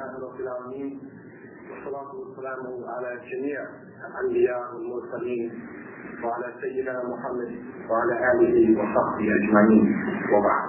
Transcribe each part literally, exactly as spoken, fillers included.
لله رب العالمين والصلاة والسلام على جميع الأنبياء والمرسلين وعلى سيدنا محمد وعلى آله وصحبه أجمعين وبعد.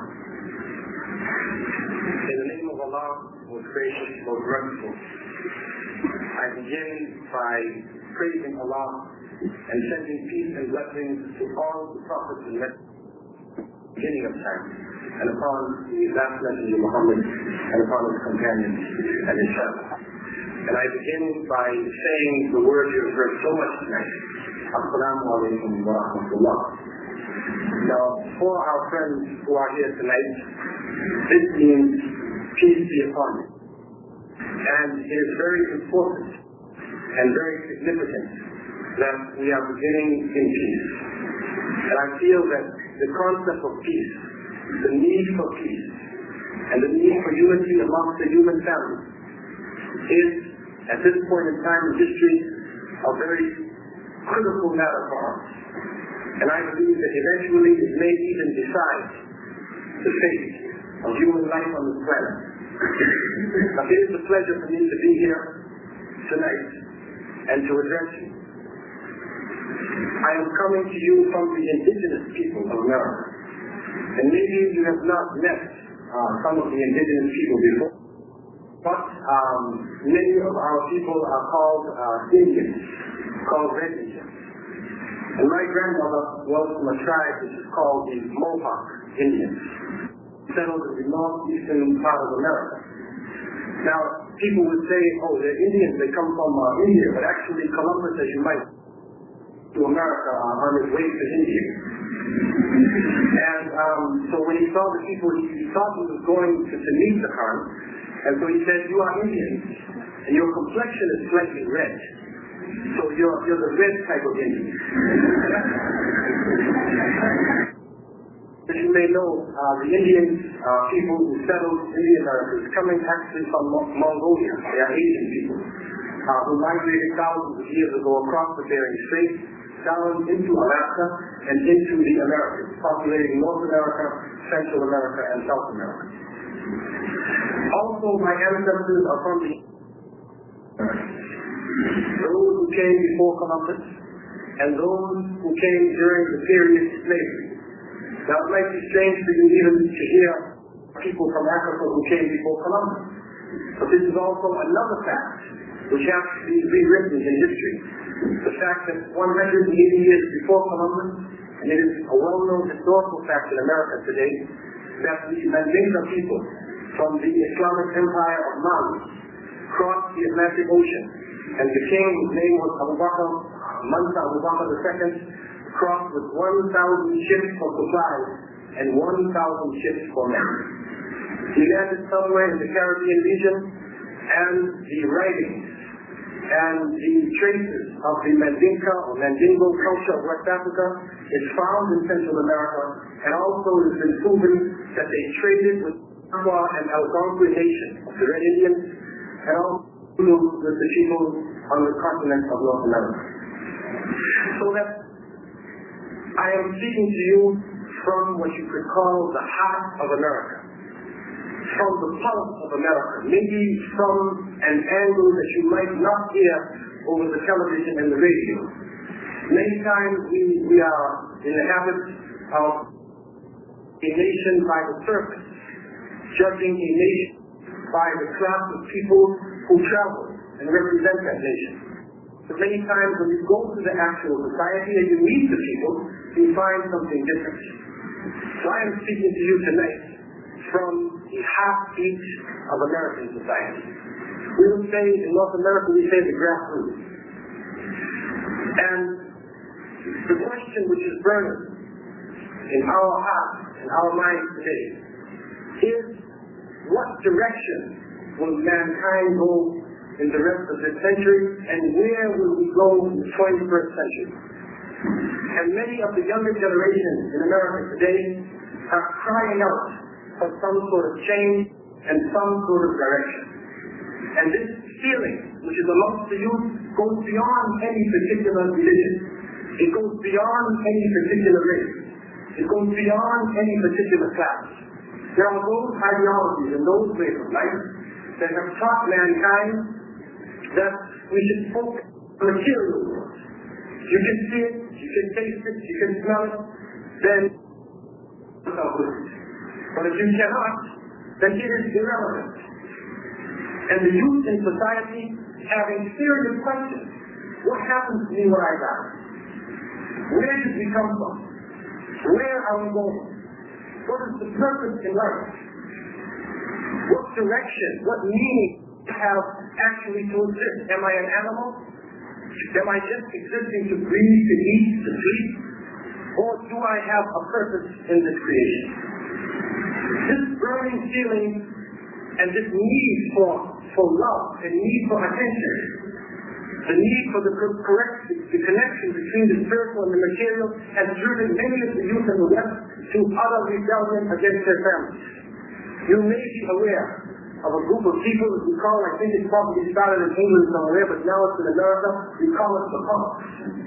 In the name of Allah, most gracious, most merciful, I begin by praising Allah and sending peace and blessings to all the prophets and messengers beginning of time, and upon the last messenger Muhammad, and upon his companions and his family. And I begin by saying the word you have heard so much tonight, Assalamu alaikum wa rahmatullah. Now, for our friends who are here tonight, this means peace be upon you. And it is very important and very significant that we are beginning in peace. And I feel that the concept of peace, the need for peace, and the need for unity amongst the human family is, at this point in time in history, a very critical matter for us. And I believe that eventually it may even decide the fate of human life on this planet. Now, it is a pleasure for me to be here tonight and to address you. I am coming to you from the indigenous people of America. And maybe you have not met uh, some of the indigenous people before, but um, many of our people are called uh, Indians, called Red Indians. And my grandmother was from a tribe which is called the Mohawk Indians, settled in the northeastern part of America. Now, people would say, oh, they're Indians, they come from uh, India, but actually Columbus, as you might to America uh, on his way to India. And um, so when he saw the people, he thought he was going to, to meet the Khan, and so he said, you are Indians, and your complexion is slightly red. So you're, you're the red type of Indian. As you may know, uh, the Indians, uh, people who settled in the Americas, coming actually from Mo- Mongolia. They are Asian people, uh, who migrated thousands of years ago across the Bering Strait, down into Alaska, and into the Americas, populating North America, Central America, and South America. Also, my ancestors are from the those who came before Columbus, and those who came during the period of slavery. Now, it might be strange for you even to hear people from Africa who came before Columbus. But this is also another fact which has to be rewritten in history. The fact that one hundred eighty years before Columbus, and it is a well-known historical fact in America today, that the Mandinka people from the Islamic Empire of Mali crossed the Atlantic Ocean, and the king, whose name was Abu Bakr, Mansa Abu Bakr the Second, crossed with one thousand ships for supplies and one thousand ships for men. He landed somewhere in the Caribbean region, and the writings and the traces of the Mandinka or Mandingo culture of West Africa is found in Central America, and also it has been proven that they traded with Aqua and Algonquin Nation, the Red Indians, and also with the people on the continent of North America. So that I am speaking to you from what you could call the heart of America, from the pulse of America, maybe from an angle that you might not hear over the television and the radio. Many times we, we are in the habit of a nation by the surface, judging a nation by the class of people who travel and represent that nation. But many times when you go to the actual society and you meet the people, you find something different. So I am speaking to you tonight from the heartbeat of American society. We would say, in North America, we say the grassroots. And the question which is burning in our hearts and our minds today is, what direction will mankind go in the rest of this century, and where will we go in the twenty-first century? And many of the younger generations in America today are crying out for some sort of change and some sort of direction. And this feeling, which is amongst the youth, goes beyond any particular religion. It goes beyond any particular race. It goes beyond any particular class. There are those ideologies and those ways of life that have taught mankind that we should focus on the material world. You can see it, you can taste it, you can smell it, then but if you cannot, then it is irrelevant. And the youth in society having serious questions. What happens to me when I die? Where did we come from? Where are we going? What is the purpose in life? What direction, what meaning do I have actually to exist? Am I an animal? Am I just existing to breathe, to eat, to sleep? Or do I have a purpose in this creation? This burning feeling and this need for, for love and need for attention, the need for the correct the connection between the spiritual and the material has driven many of the youth in the West to utter rebellion against their families. You may be aware of a group of people that we call, I think it probably started in England somewhere, but now it's in America, we call it the punks.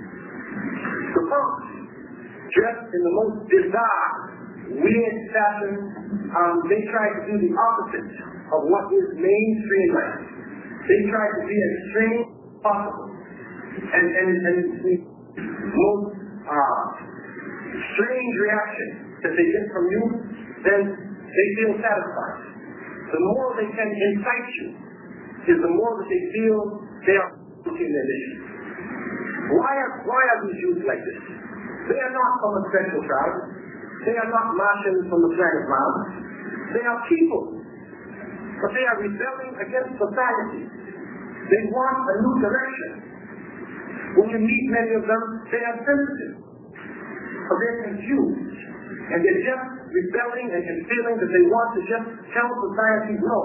The punks, dressed in the most bizarre, weird fashion, um, they try to do the opposite of what is mainstream life. They try to be as extreme as possible. And, and, and the most uh, strange reaction that they get from you, then they feel satisfied. The more they can incite you, is the more that they feel they are accomplishing their mission. Why are, why are these youth like this? They are not from a special tribe. They are not Martians from the planet Mars. They are people. But they are rebelling against society. They want a new direction. When you meet many of them, they are sensitive. But they're confused. And they're just rebelling and feeling that they want to just tell society no.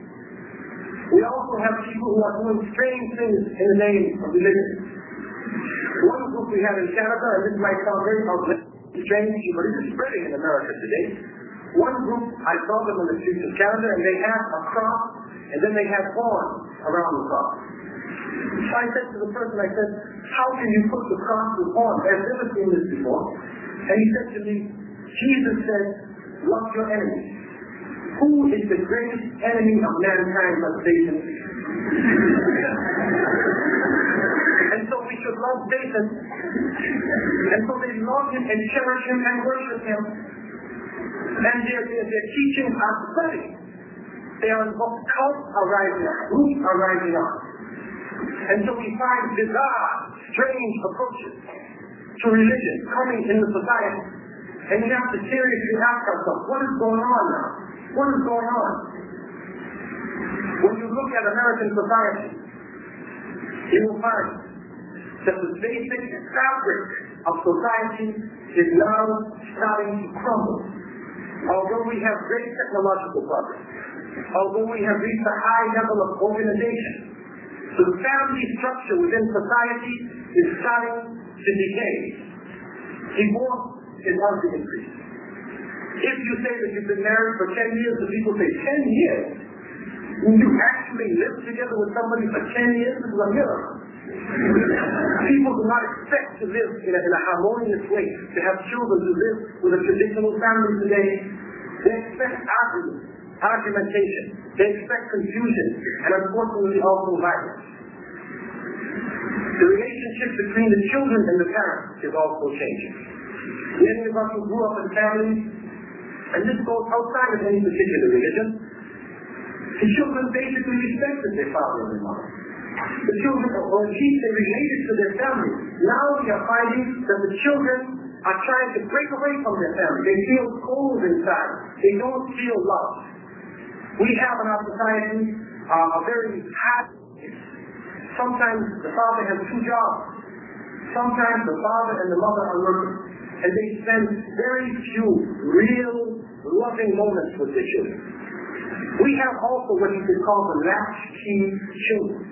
We also have people who are doing strange things in the name of religion. One group we had in Canada, and this might sound very strange, but it is spreading in America today. One group, I saw them on the streets of Canada, and they had a cross, and then they had horns around the cross. So I said to the person, I said, how can you put the cross with horns? I've never seen this before. And he said to me, Jesus said, love your enemies. Who is the greatest enemy of mankind but Satan? And so we should love Satan. And so they love him and cherish him and worship him. And their, their, their teachings are spreading. They are involved. Cults are rising up. Groups are rising up. And so we find bizarre, strange approaches to religion coming in the society. And we have to seriously ask ourselves, what is going on now? What is going on? When you look at American society, you will find that the basic fabric of society is now starting to crumble. Although we have great technological progress, although we have reached a high level of organization, the family structure within society is starting to decay. Divorce is on the increase. If you say that you've been married for ten years, the people say, ten years? When you actually live together with somebody for ten years, this is a miracle. People do not expect to live in a, in a harmonious way, to have children to live with a traditional family today. They expect argument, argumentation. They expect confusion, and unfortunately also violence. The relationship between the children and the parents is also changing. Many of us who grew up in families, and this goes outside of any particular religion, the children basically respected their father and their mother. The children, or at least they related to their family. Now we are finding that the children are trying to break away from their family. They feel cold inside. They don't feel love. We have in our society uh, a very hard. Sometimes the father has two jobs. Sometimes the father and the mother are working. And they spend very few real loving moments with their children. We have also what you could call the latchkey children.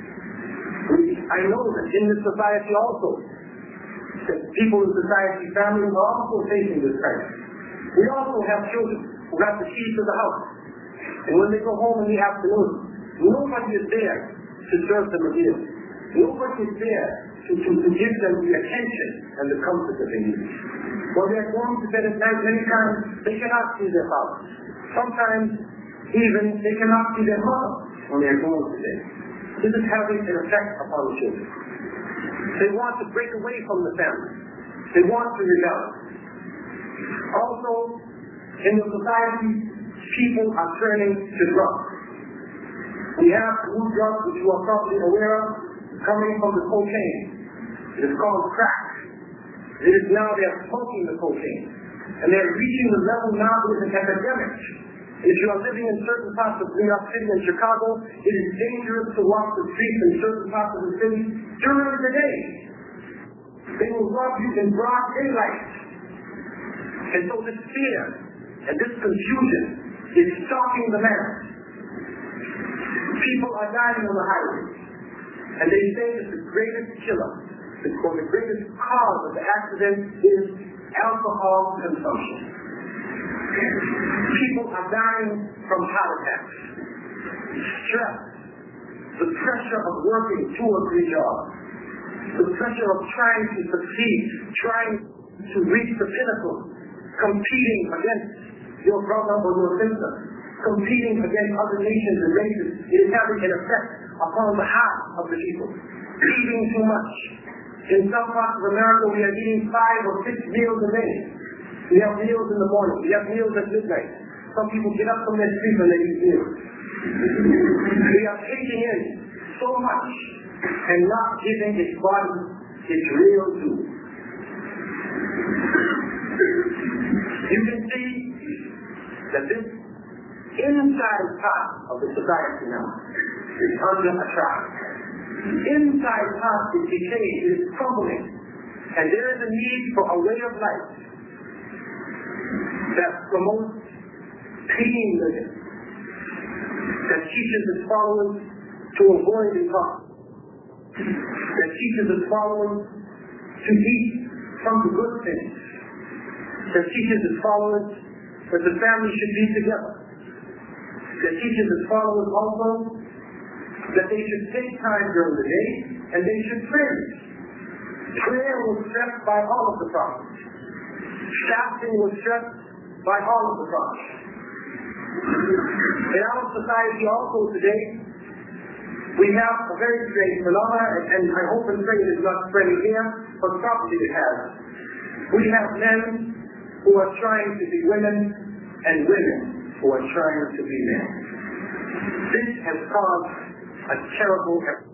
We, I know that in this society also, that people in society, families are also facing this crisis. We also have children who have the keys to the house. And when they go home in the afternoon, nobody is there to serve them a meal. Nobody is there to, to, to give them the attention and the comfort that they need. When they're going to bed at night, many times they cannot see their father. Sometimes even they cannot see their mother. on their homes today. This is having an effect upon the children. They want to break away from the family. They want to rebel. Also, in the society, people are turning to drugs. We have new drugs which you are probably aware of coming from the cocaine. It is called crack. It is now they are smoking the cocaine. And they're reaching the level now that it's an epidemic. If you are living in certain parts of New York City and Chicago, it is dangerous to walk the streets in certain parts of the city during the day. They will rob you in broad daylight. And so this fear and this confusion is stalking the man. People are dying on the highway, and they say that the greatest killer, or the greatest cause of the accident is alcohol consumption. People are dying from heart attacks, stress, the pressure of working two or three jobs, the pressure of trying to succeed, trying to reach the pinnacle, competing against your brother or your sister, competing against other nations and races. It is having an effect upon the heart of the people. Eating too much. In some parts of America, we are eating five or six meals a day. We have meals in the morning. We have meals at midnight. Some people get up from their sleep and they eat meals. We are taking in so much and not giving its body its real due. You can see that this inside part of the society now is under attack. Inside part is decaying, it is crumbling, and there is a need for a way of life that promotes clean living, that teaches its followers to avoid intoxication, that teaches its followers to eat from the good things, that teaches its followers that the family should be together, that teaches its followers also that they should take time during the day and they should pray. Prayer was stressed by all of the prophets. Fasting was stressed by all of the prophets. In our society also today, we have a very strange phenomenon, and I hope and pray it is not spreading here, but probably it has. We have men who are trying to be women and women who are trying to be men. This has caused a terrible effort.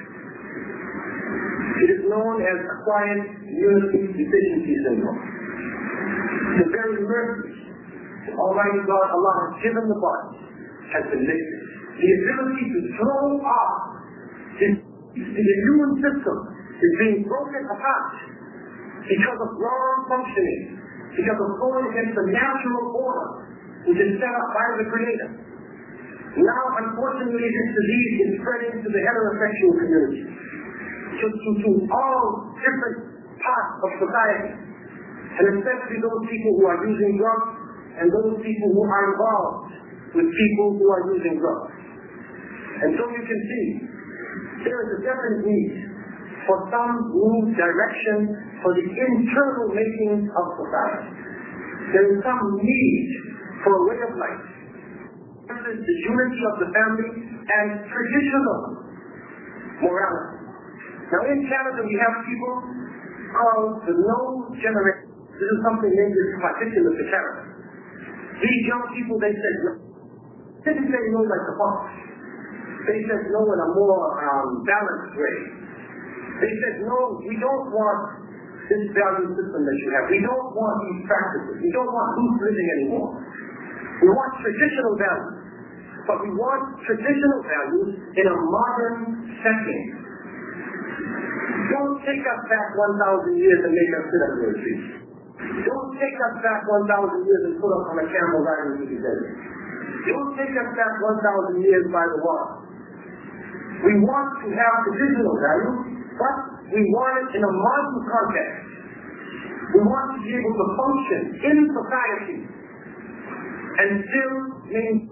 It is known as acquired immunity deficiency syndrome. The very mercy Almighty God, Allah has given the body, has been lifted. The ability to throw off the immune system is being broken apart because of wrong functioning, because of going against the natural order which is set up by the Creator. Now, unfortunately, this disease is spreading to the heterosexual community, to, to, to all different parts of society, and especially those people who are using drugs and those people who are involved with people who are using drugs. And so you can see, there is a definite need for some new direction for the internal making of society. There is some need for a way of life. This is the unity of the family and traditional morality. Now in Canada we have people called the No Generation. This is something maybe particular to Canada. These young people, they said no. They didn't say no like the fox. They said no in a more um, balanced way. They said no, we don't want this value system that you have. We don't want these practices. We don't want loose living anymore. We want traditional values. But we want traditional values in a modern setting. Don't take us back one thousand years and make us sit under a tree. Don't take us back one thousand years and put us on a camel riding through the desert. Don't take us back one thousand years by the water. We want to have traditional values, but we want it in a modern context. We want to be able to function in society and still maintain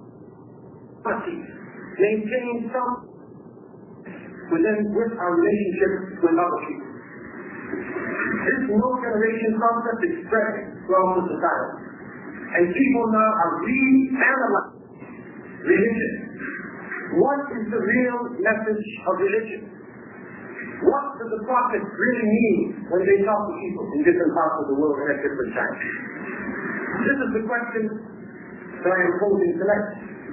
maintain some within with our relationship with other people. This no generation concept is spreading throughout the society. And people now are re-analyzing religion. What is the real message of religion? What do the prophets really mean when they talk to people in different parts of the world and at different times? This is the question that I am posing tonight.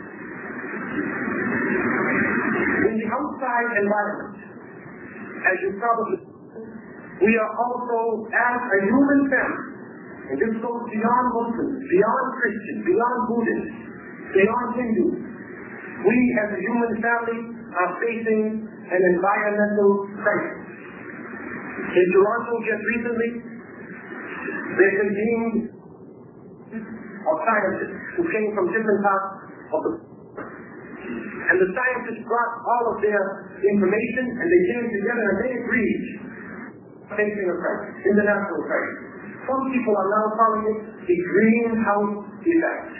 In the outside environment, as you probably know, we are also, as a human family, and this goes beyond Muslims, beyond Christians, beyond Buddhists, beyond Hindus, we as a human family are facing an environmental crisis. In Toronto just recently, there convened of scientists who came from different parts of the world. And the scientists brought all of their information and they came together and they agreed facing a crisis, international crisis. Some people are now calling it the greenhouse effect.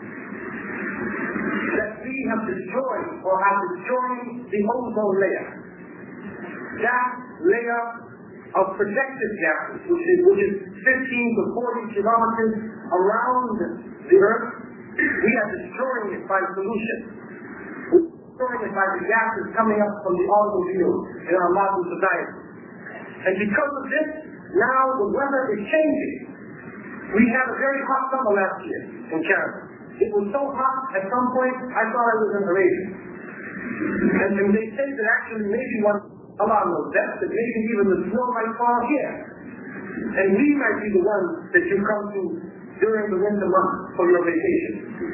That we have destroyed or are destroying the ozone layer. That layer of protective gases, which is, which is fifteen to forty kilometers around the Earth, we are destroying it by pollution. We're destroying it by the gases coming up from the automobiles in our modern society. And because of this, now the weather is changing. We had a very hot summer last year in Canada. It was so hot, at some point, I thought I was in Arabia. And, and they say that actually maybe one, Allah knows that, that maybe even the snow might fall here. And we might be the ones that you come to during the winter months for your vacation.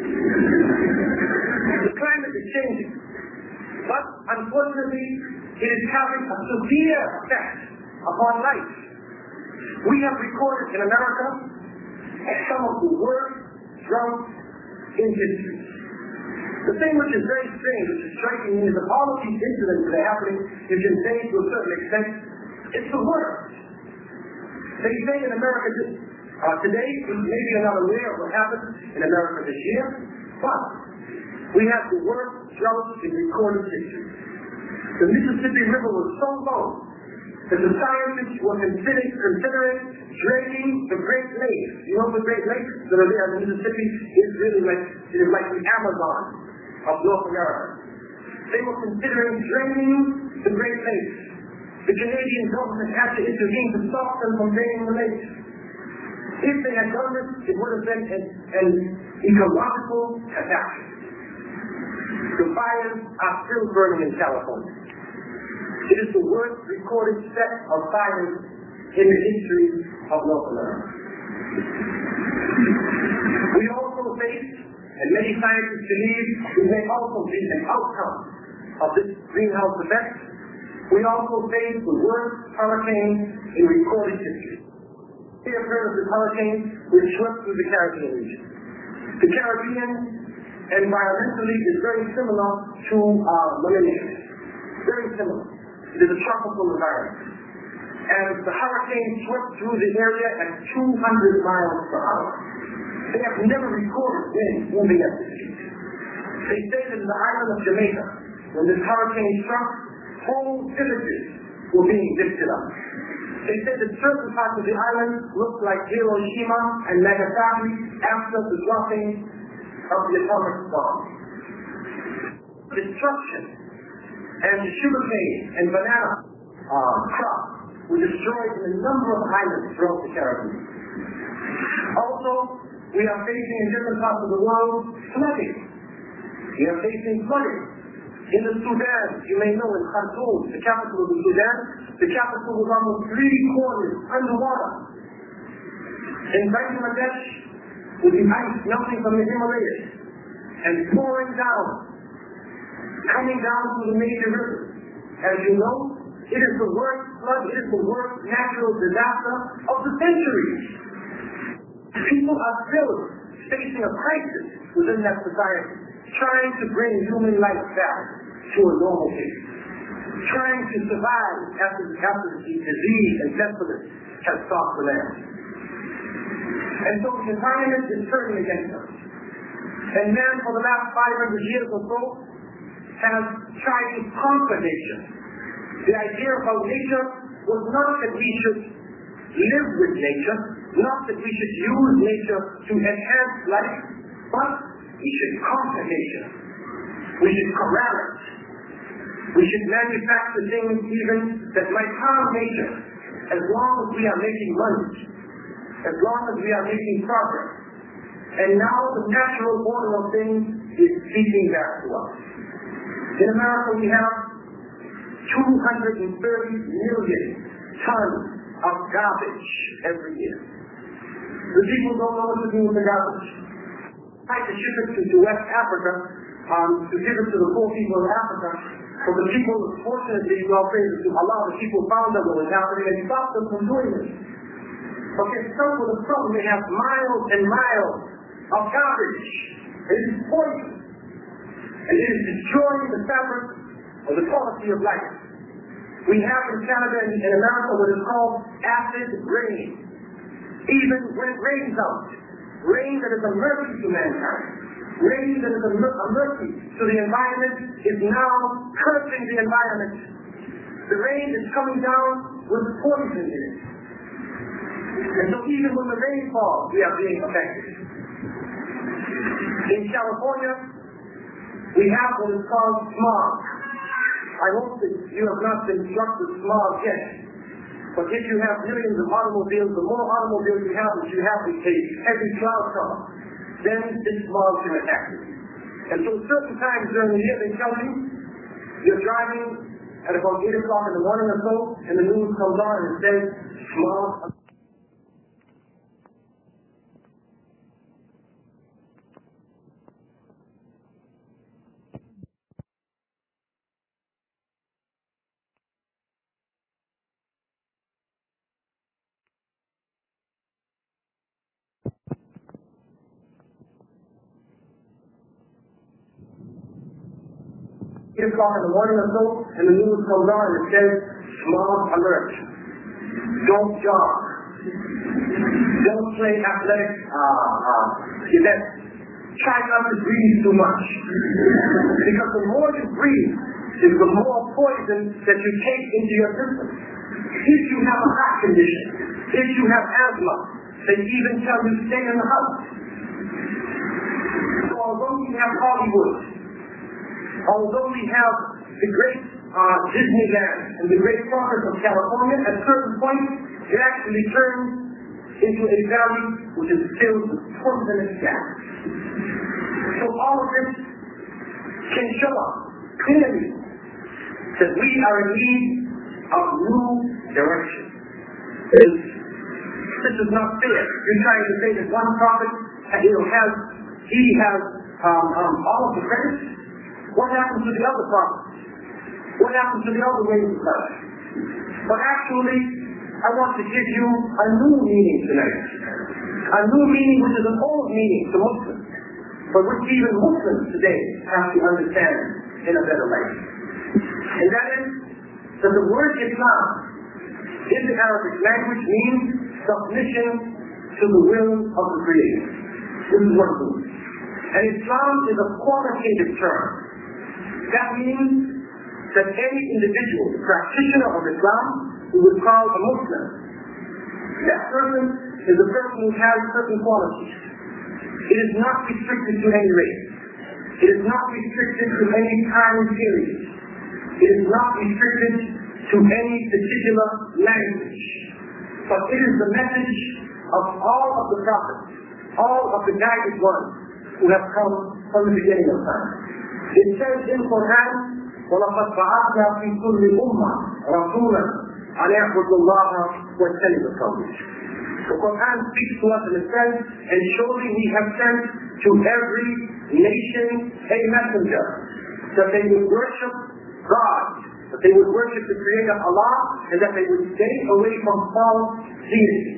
The climate is changing. But, unfortunately, it is having a severe effect upon life. We have recorded in America some of the worst droughts in history. The thing which is very strange, which is striking me, is that all of these incidents that are happening, you can say to a certain extent, it's the worst. They say in America uh, today, maybe you're not aware of what happened in America this year, but we have the worst drought in recorded history. The Mississippi River was so low that the scientists were considering, considering draining the Great Lakes. You know the Great Lakes that are there in Mississippi is really like, it is like the Amazon of North America. They were considering draining the Great Lakes. The Canadian government had to intervene to stop them from draining the lakes. If they had done this, it would have been an, an ecological catastrophe. The fires are still burning in California. It is the worst recorded set of fires in the history of North America. We also face, and many scientists believe, it may also be an outcome of this greenhouse effect. We also face the worst hurricane in recorded history. We have heard of this hurricane which swept through the Caribbean region. The Caribbean, environmentally, is very similar to uh, Malaysia. Very similar. It is a tropical environment. And the hurricane swept through the area at two hundred miles per hour. They have never recorded wind moving at this speed. They say that in the island of Jamaica, when this hurricane struck, whole villages were being lifted up. They say that certain parts of the island looked like Hiroshima and Nagasaki after the dropping of the atomic bomb. Destruction and the sugarcane and banana uh, crops were destroyed in a number of islands throughout the Caribbean. Also, we are facing in different parts of the world flooding. We are facing flooding. In the Sudan, you may know in Khartoum, the capital of the Sudan, the capital was almost three quarters underwater. In Bangladesh, with the ice melting from the Himalayas and pouring down, coming down through the major rivers. As you know, it is the worst flood, it is the worst natural disaster of the centuries. People are still facing a crisis within that society, trying to bring human life back to a normal state, trying to survive after the, after the disease and pestilence has stalked the land. And so the environment is turning against us. And man, for the last five hundred years or so, has tried to conquer nature. The idea about nature was not that we should live with nature, not that we should use nature to enhance life, but we should conquer nature. We should corral it. We should manufacture things even that might harm nature, as long as we are making money, as long as we are making progress. And now the natural order of things is speaking back to us. In America we have two hundred thirty million tons of garbage every year. The people don't know what to do with the garbage. I tried to ship it to, to West Africa, um, to give it to the poor people of Africa, but the people, fortunately, well, praise to Allah, the people found out what was happening and stopped them from doing it. But they're stuck with a problem. They have miles and miles of garbage. It is poison. And it is destroying the fabric of the quality of life. We have in Canada and in America what is called acid rain. Even when it rains out, rain that is a mercy to mankind, rain that is a, a mercy to the environment is now cursing the environment. The rain is coming down with poison in it. And so even when the rain falls, we are being affected. In California, we have what is called smog. I hope that you have not been struck with smog yet. But if you have millions of automobiles, the more automobiles you have, if you have a heavy cloud cover, then this smog can attack you. And so certain times during the year, they tell you, you're driving at about eight o'clock in the morning or so, and the news comes on and it says, smog. eight o'clock in the morning or so, and the news comes on and it says, smog alert. Don't jog. Don't play athletic uh, uh, events. Try not to breathe too much. Because the more you breathe, is the more poison that you take into your system. If you have a heart condition, if you have asthma, they even tell you stay in the house. So although we have Hollywood, although we have the great uh, Disneyland and the great progress of California, at certain points it actually turns into a valley which is filled with poisonous gas. So all of this can show us clearly that we are in need of new direction. This, this is not fair. You're trying to say that one prophet, you know, has he has um, um, all of the credit. What happens to the other prophets? What happens to the other ways of life? But actually, I want to give you a new meaning tonight. A new meaning which is an old meaning to Muslims, but which even Muslims today have to understand in a better way. And that is that the word Islam in the Arabic language means submission to the will of the Creator. This is what it means. And Islam is a qualitative term. That means that any individual, practitioner of Islam, who would call a Muslim, that person is a person who has certain qualities. It is not restricted to any race. It is not restricted to any time period. It is not restricted to any particular language. But it is the message of all of the prophets, all of the guided ones who have come from the beginning of time. It says in the Quran, وَلَقَدْ بَعَثْنَا فِي كُلِّ أُمَّةٍ رَسُولًا أَنْ اعْبُدُوا اللَّهَ وَاجْتَنِبُوا الطَّاغُوتَ. The Quran speaks to us and it says, and surely we have sent to every nation a messenger, that they would worship God, that they would worship the Creator Allah, and that they would stay away from false deities.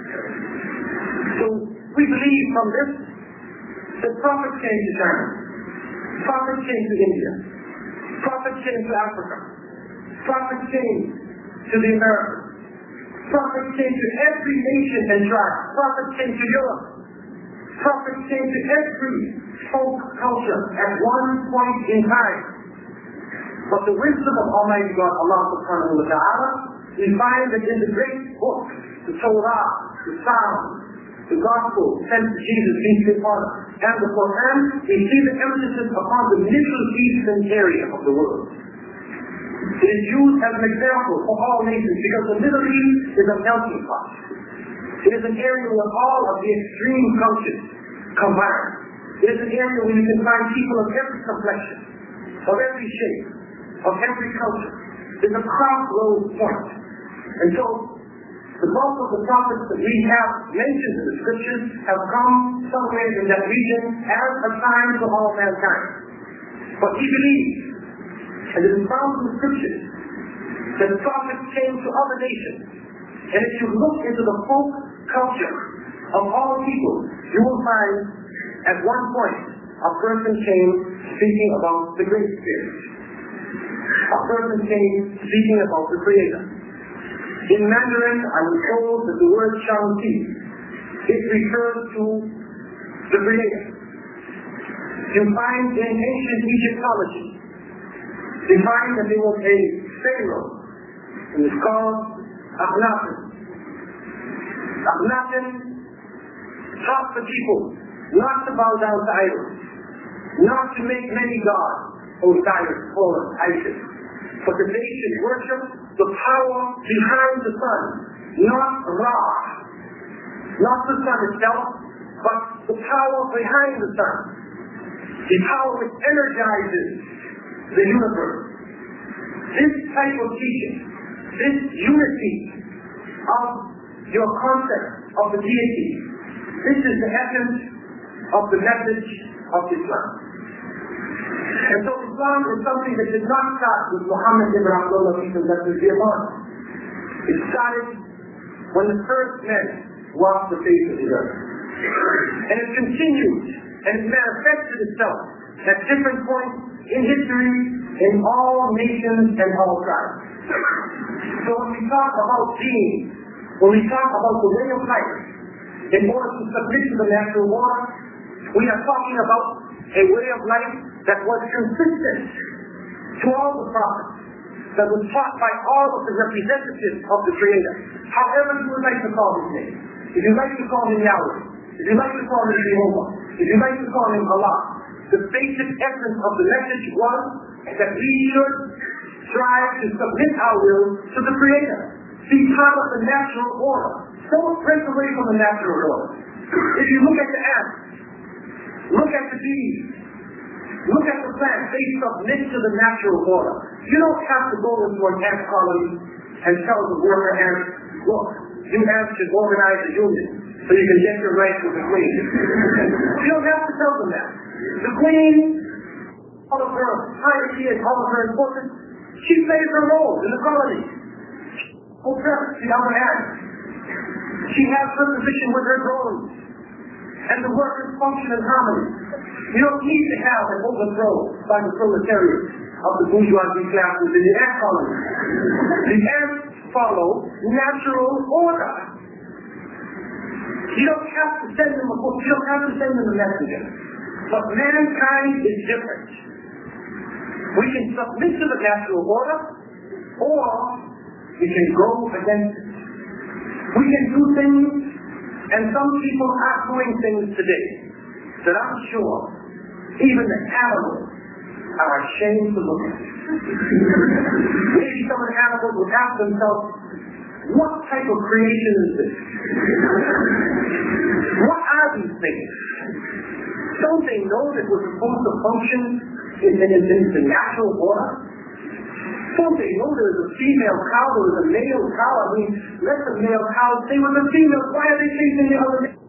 So we believe from this that prophets came to China, prophets came to India, prophets came to Africa, prophets came to the Americas, prophets came to every nation and tribe, prophets came to Europe, prophets came to every folk culture at one point in time. But the wisdom of Almighty God, Allah subhanahu wa ta'ala, we find that in the great book, the Torah, the Psalms, the gospel sent to Jesus, peace be upon him, and the Quran, we see the emphasis upon the Middle Eastern area of the world. It is used as an example for all nations because the Middle East is a melting pot. It is an area where all of the extreme cultures combine. It is an area where you can find people of every complexion, of every shape, of every culture. It's a crossroads point. And so, the bulk of the prophets that we have mentioned in the scriptures have come somewhere in that region as a sign to all mankind. But we believe, and it is found in the scriptures, that the prophets came to other nations. And if you look into the folk culture of all people, you will find at one point a person came speaking about the Great Spirit. A person came speaking about the Creator. In Mandarin, I was told that the word Shang-Chi, it refers to the Creator. You find in ancient Egyptology, you find that there was a pharaoh, and it's called Akhenaten. Akhenaten taught the people not to bow down to idols, not to make many gods, Osiris, Horus, Isis, but that they should worship the power behind the sun, not Ra, not the sun itself, but the power behind the sun, the power which energizes the universe. This type of teaching, this unity of your concept of the deity, this is the essence of the message of Islam. And so Islam is something that did not start with Muhammad ibn Abdullah, peace and blessings be upon him. It started when the first men walked the face of the earth. And it continued, and it manifested itself at different points in history, in all nations and all tribes. So when we talk about being, when we talk about the way of life, in order to submit to the natural order, we are talking about a way of life that was consistent to all the prophets, that was taught by all of the representatives of the Creator. However you would like to call his name. If you like to call him Yahweh, if you like to call him Jehovah, if you like to call him Allah, the basic essence of the message was that we should strive to submit our will to the Creator, be part of the natural order. Don't break away from the natural order. If you look at the ants, look at the bees, look at the plants, they submit to the natural order. You don't have to go into an ant colony and tell the worker ants, look, you ants should organize a union so you can get your rights with the queen. You don't have to tell them that. The queen, all of her piety and all of her importance, she plays her role in the colony. Oppress the other ants. She has her position with her drones. And the workers function in harmony. You don't need to have an overthrow by the proletariat of the bourgeoisie classes in the ant colony. The ants follow natural order. You don't have to send them a book. You don't have to send them a messenger. But mankind is different. We can submit to the natural order, or we can go against it. We can do things, and some people are doing things today that I'm sure even the animals are ashamed to look at. Maybe some of the animals will ask themselves, what type of creation is this? What are these things? Don't they know that we're supposed to function in, in, in the natural order? Don't they know there's a female cow, there's a male cow? I mean, let the male cow stay with the female. Why are they chasing the other male?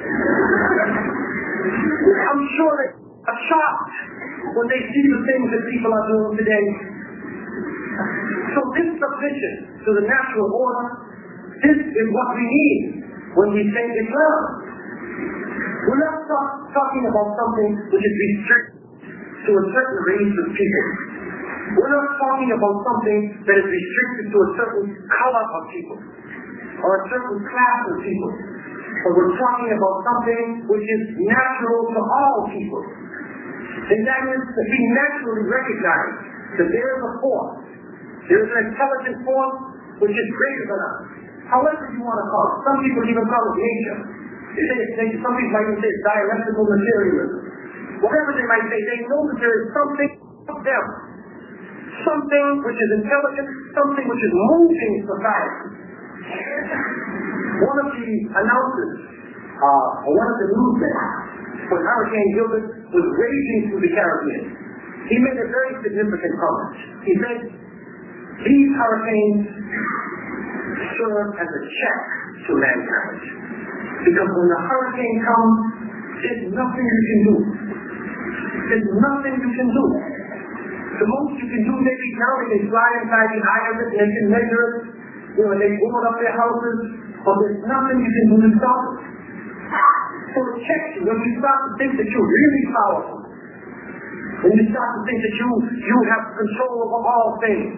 I'm sure they are shocked when they see the things that people are doing today. So this submission to the natural order, this is what we need when we say Islam. We're not talk, talking about something which is restricted to a certain range of people. We're not talking about something that is restricted to a certain color of people or a certain class of people. But we're talking about something which is natural to all people. And that is that we naturally recognize that there is a force. There is an intelligent force which is greater than us. However you want to call it. Some people even call it nature. They say, they, some people might even say it's dialectical materialism. Whatever they might say, they know that there is something of them. Something which is intelligent, something which is moving society. One of the announcers, uh, or one of the newsmen, when Hurricane Gilbert was raging through the Caribbean, he made a very significant comment. He said, these hurricanes serve as a check to mankind. Because when the hurricane comes, there's nothing you can do. There's nothing you can do. The most you can do maybe now is they fly inside the eye of it and they can measure it. You know, they board up their houses, but there's nothing you can do to stop it. So it checks you when you start to think that you're really powerful. When you start to think that you, you have control over all things.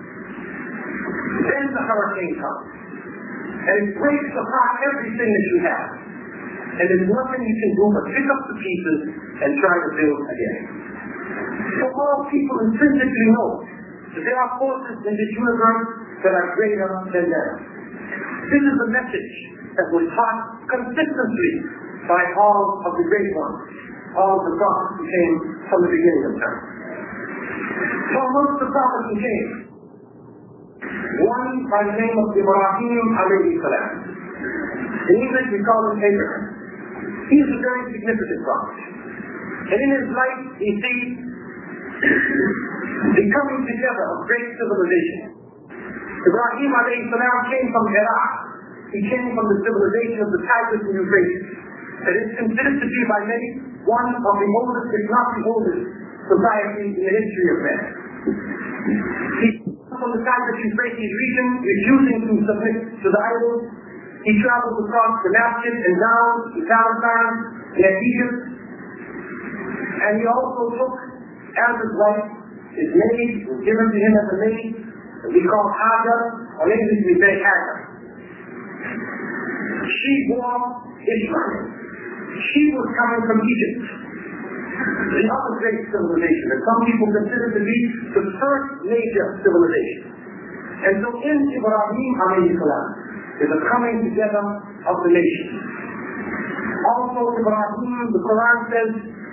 Then the hurricane comes. And it breaks apart everything that you have. And there's nothing you can do but pick up the pieces and try to build again. So all people intrinsically know that there are forces in this universe that are greater than them. This is the message that was taught consistently by all of the great ones, all of the prophets who came from the beginning of time. So amongst the prophets who came, one by the name of Ibrahim alayhi salam. In English we call him Abraham. He is a very significant prophet. And in his life he sees the coming together of great civilization. Ibrahim alayhi salam came from Iraq. He came from the civilization of the Tigris and Euphrates. It is considered to be by many one of the oldest, if not the oldest, societies in the history of man. He from the Tigris and Euphrates region, refusing to submit to the idols. He traveled across Damascus and down to Palestine and Egypt. And he also took as his wife, his maid, was given to him as a maid, that we call Hagar, or in English we say Hagar. She bore Ishmael. She was coming from Egypt, the other great civilization that some people consider to be the first major civilization. And so in Ibrahim alayhi salam is a coming together of the nations. Also Ibrahim, the Quran says,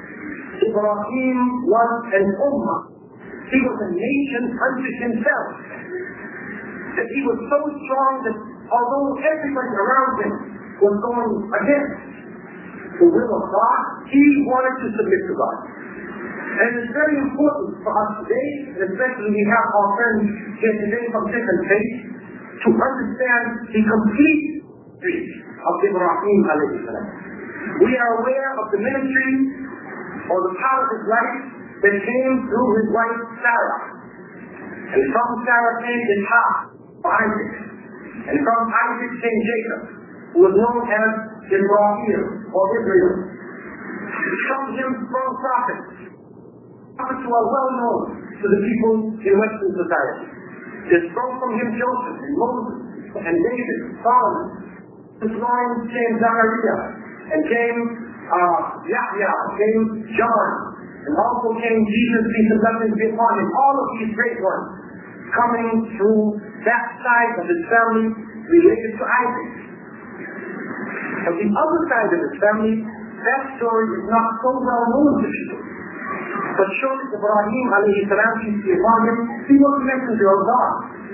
Ibrahim was an ummah. He was a nation unto himself. That he was so strong that although everybody around him was going against the will of God, he wanted to submit to God. And it's very important for us today, and especially we have our friends here today from different faiths, to understand the complete history of Ibrahim alayhi salam. We are aware of the ministry or the part of his life that came through his wife Sarah. And from Sarah came Ishaq, or Isaac. And from Isaac came Jacob, who was known as Ibrahim or Israel. From him sprung prophets. Prophets who are well known to the people in Western society. There sprung from him Joseph and Moses and David, Solomon. His line came Zachariah and came uh, Yahya, came John, and also came Jesus, peace and blessings be upon him. All of these great ones coming through that side of his family related to Isaac. But the other side of his family, that story is not so well known to people. But surely Ibrahim alayhi salam, peace be upon him, he was a messenger of God.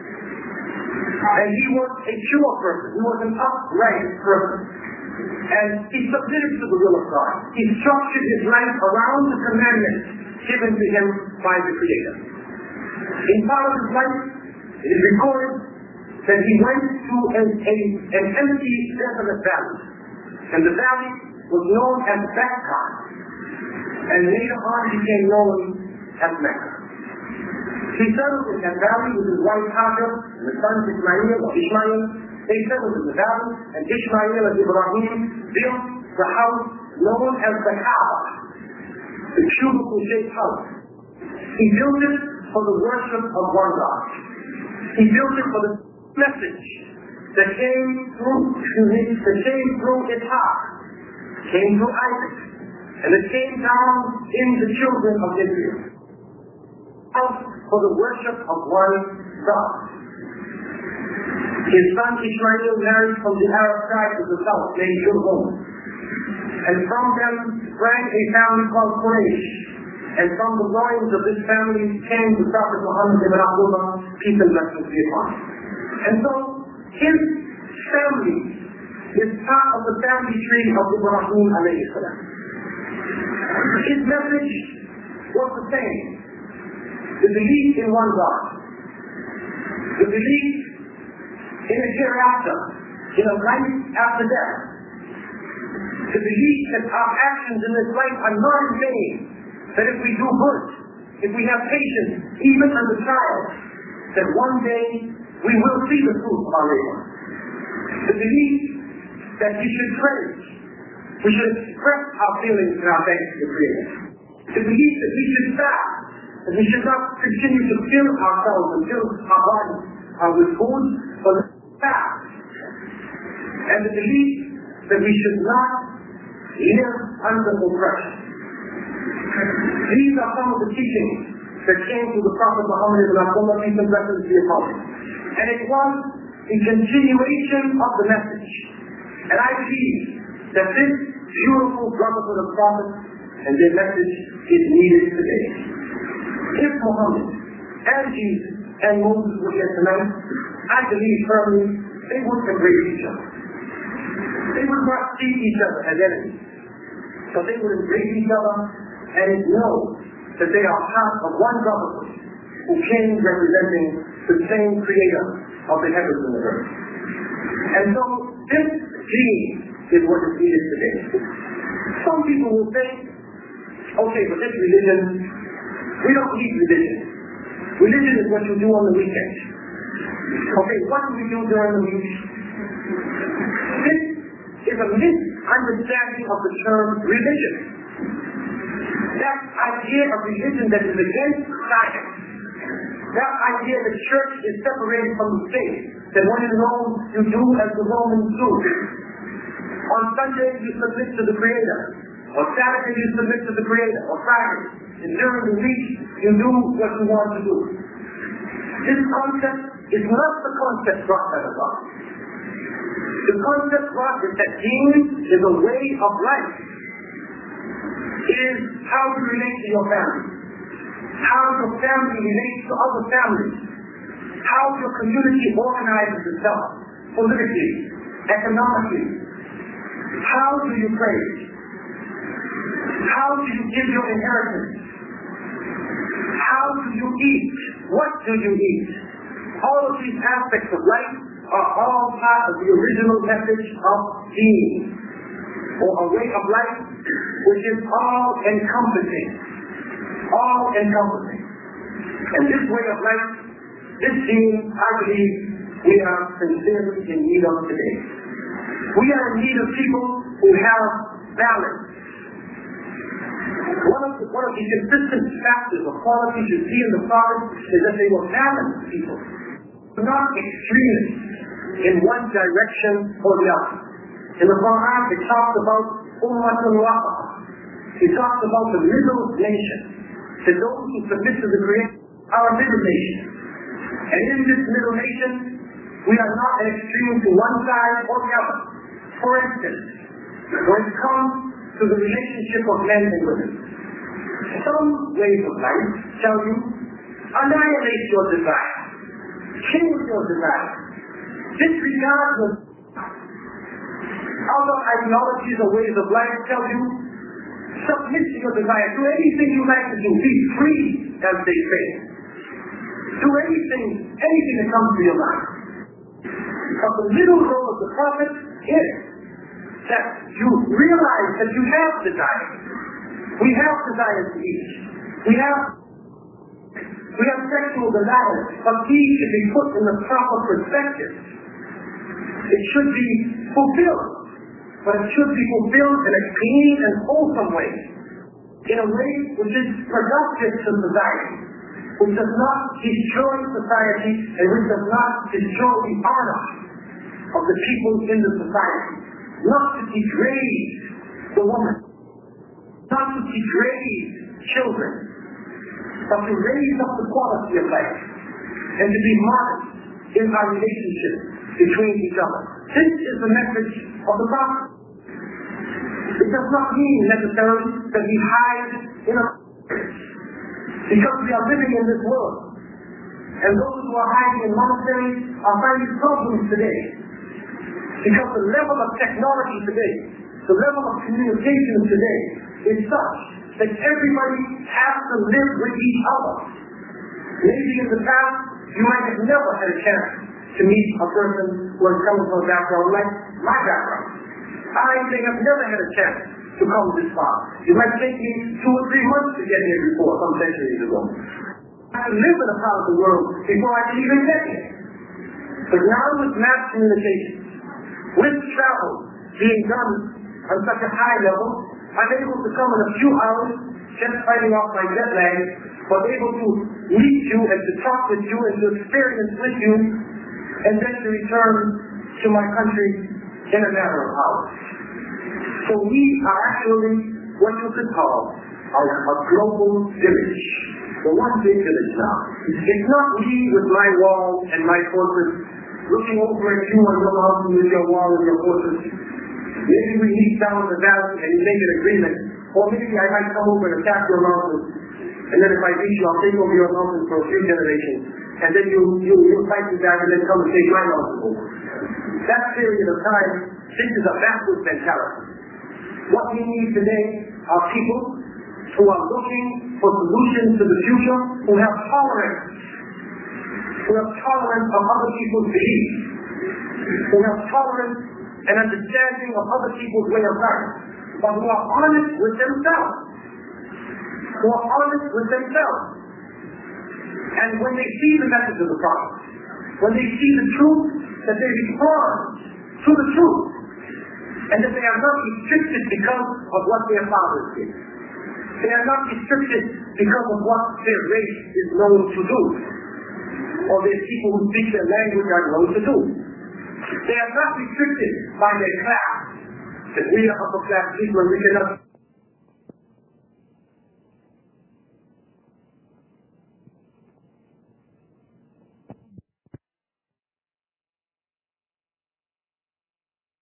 And he was a pure person. He was an upright person. And he submitted to the will of God. He structured his life around the commandments given to him by the Creator. In part of his life, it is recorded that he went to an, a, an empty, desolate valley. And the valley was known as Becca. And later on became known as Mecca. He settled in that valley with his wife Hagar and the sons Ismail or Ishmael. They settled in the valley, and Ishmael and Ibrahim built the house known as the Kaaba, the cubicle-shaped house. He built it for the worship of one God. He built it for the message that came through that came through Ishaq, came through Isaac, and it came down in the children of Israel. House for the worship of one God. His son Ishmael married from the Arab tribe of the south, named Shulhum. And from them sprang a family called Quraysh. And from the loins of this family came the Prophet Muhammad ibn Abdullah, peace and blessings be upon him. And so, his family is part of the family tree of Ibrahim alayhi salam. His message was the same. The belief in one God. The belief in a hereafter, in a life after death. The belief that our actions in this life are not in vain. That if we do good, if we have patience, even under trials, that one day we will see the fruit of our labor. The belief that we should praise, we should express our feelings and our thanks to the Creator. The belief that we should fast, that we should not continue to fill ourselves and fill our bodies uh, with food, but fast. And the belief that we should not live under oppression. These are some of the teachings that came through the Prophet Muhammad ibn Abdullah, peace and blessings be upon him. And it was a continuation of the message. And I believe that this beautiful brotherhood of prophets and their message is needed today. If Muhammad and Jesus and Moses were here tonight, I believe firmly they would embrace each other. They would not see each other as enemies. So they would embrace each other and know that they are part of one brotherhood who came representing the same Creator of the heavens and the earth. And so this gene is what is needed today. Some people will say, okay, but this religion, we don't need religion. Religion is what you do on the weekend. Okay, what do we do during the week? This is a misunderstanding of the term religion. That idea of religion that is against science, that idea that church is separated from the state, that when in Rome you do as the Romans do. On Sunday you submit to the Creator. On Saturday you submit to the Creator. Or Friday. And during the week you do what you want to do. This concept is not the concept brought by the God. The concept brought is that deen is a way of life. It is how you relate to your family. How your family relates to other families. How your community organizes itself politically, economically. How do you pray? How do you give your inheritance? How do you eat? What do you eat? All of these aspects of life are all part of the original message of deen, or a way of life which is all-encompassing. All-encompassing. And this way of life, this deen, I believe, we are sincerely in need of today. We are in need of people who have balance. One of the, one of the consistent factors or qualities you see in the prophets is that they were balanced people, not extremists in one direction or the other. In the Quran, it talks about Ummatul Wafa. It talks about the middle nation. That those who submit to the Creator are a middle nation. And in this middle nation, we are not an extreme to one side or the other. For instance, when it comes to the relationship of men and women, some ways of life tell you, annihilate your desire. Kill your desire. Disregard the other ideologies or ways of life tell you, submit to your desire. Do anything you like to do. Be free, as they say. Do anything, anything that comes to your mind. But the middle role of the prophet is that you realize that you have desires. We have desires to eat. We have we have sexual desires, but these should be put in the proper perspective. It should be fulfilled, but it should be fulfilled in a clean and wholesome way, in a way which is productive to society, which does not destroy society and which does not destroy the honor of the people in the society. Not to degrade the woman, not to degrade children, but to raise up the quality of life and to be modest in our relationship between each other. This is the message of the prophet. It does not mean necessarily that we hide in a because we are living in this world. And those who are hiding in monasteries are finding problems today. Because the level of technology today, the level of communication today is such that everybody has to live with each other. Maybe in the past, you might have never had a chance to meet a person who was coming from a background like my background. I may have never had a chance to come this far. It might take me two or three months to get here before, some centuries ago. I had to live in a part of the world before I could even get here. But now with mass communication, with travel being done on such a high level, I'm able to come in a few hours, just fighting off my jet lag, but able to meet you and to talk with you and to experience with you, and then to return to my country in a matter of hours. So we are actually what you could call a, a global village. The one big village now. It's not me with my wall and my fortress looking over at you on your mountain with your wall and your fortress. Maybe we meet down in the valley and you make an agreement. Or maybe I might come over and attack your mountain. And then if I beat you, I'll take over your mountain for a few generations. And then you, you, you'll fight me back and then come and take my mountain over. That period of time, this is a backward mentality. What we need today are people who are looking for solutions to the future, who have tolerance, who have tolerance of other people's beliefs, who have tolerance and understanding of other people's way of life, but who are honest with themselves, who are honest with themselves. And when they see the message of the prophet, when they see the truth, that they respond to the truth, and that they are not restricted because of what their fathers did. They are not restricted because of what their race is known to do, or their people who speak their language are known to do. They are not restricted by their class, that we are upper class people and we cannot